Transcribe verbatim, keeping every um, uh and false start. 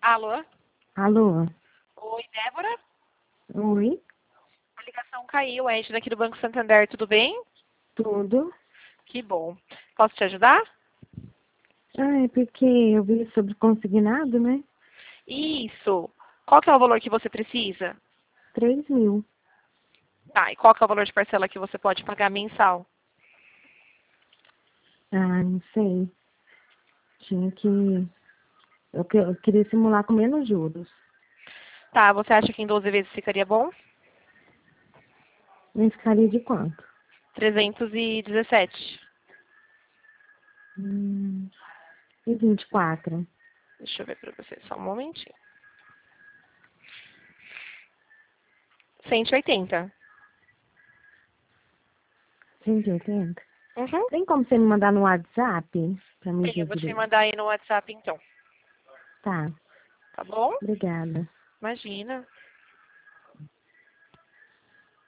Alô? Alô? Oi, Débora? Oi? A ligação caiu, é daqui do Banco Santander, tudo bem? Tudo? Que bom. Posso te ajudar? Ah, é porque eu vi sobre consignado, né? Isso. Qual que é o valor que você precisa? Três mil. Tá, e qual que é o valor de parcela que você pode pagar mensal? Ah, não sei. Tinha que... Eu, que- eu queria simular com menos juros. Tá, você acha que em doze vezes ficaria bom? Não ficaria de quanto? trezentos e dezessete. Hum, e vinte e quatro? Deixa eu ver pra você, só um momentinho. cento e oitenta. cento e oitenta? Uhum. Tem como você me mandar no WhatsApp pra me Tem, eu ver vou te direito? mandar aí no WhatsApp então. Tá, Tá bom? obrigada. Imagina.